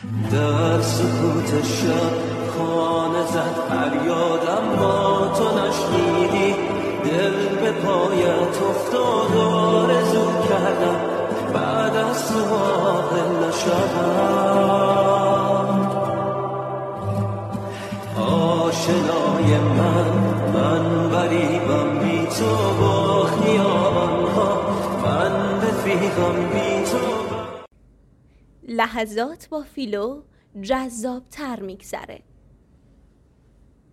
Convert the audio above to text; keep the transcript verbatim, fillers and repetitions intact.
در سکوت شب خانه زد فریادم با تو نشنیدی، دل به پایت افتاد آرزو کردم بعد از تو عاقل نشوم. آشنای من من غریبم بی تو با خیابان‌ها، من رفیقم بی تو. لحظات با فیلو جذاب تر میگذره.